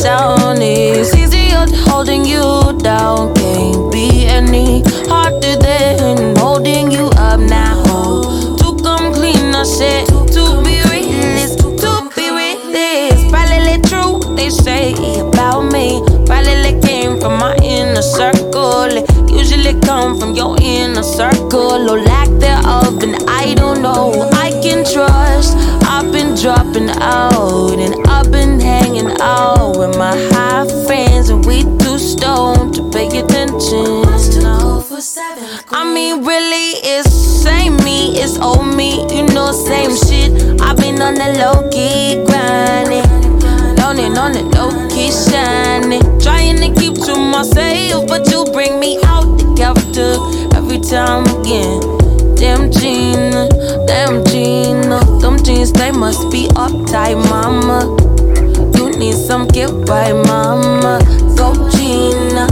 down. It's easier holding you down. Can't be any harder than holding you up now. To come clean, I said, to be realist, to be realist. Probably true, they say about me. Probably came from my inner circle. It usually come from your inner circle, or lack thereof, and I don't know. I can trust. I've been dropping out, and I've been hanging out with my high friends, and we too stoned to pay attention. I mean, really, it's same me, it's old me, you know, same shit. I've been on the low key grinding, learning on the low key shining, trying to keep to myself, but you bring me out the character every time again. Damn Gina, them jeans, they must be uptight, mama. You need some get right, mama. Go Gina,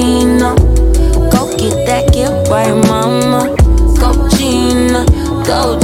go get that get right, mama. Go Gina, go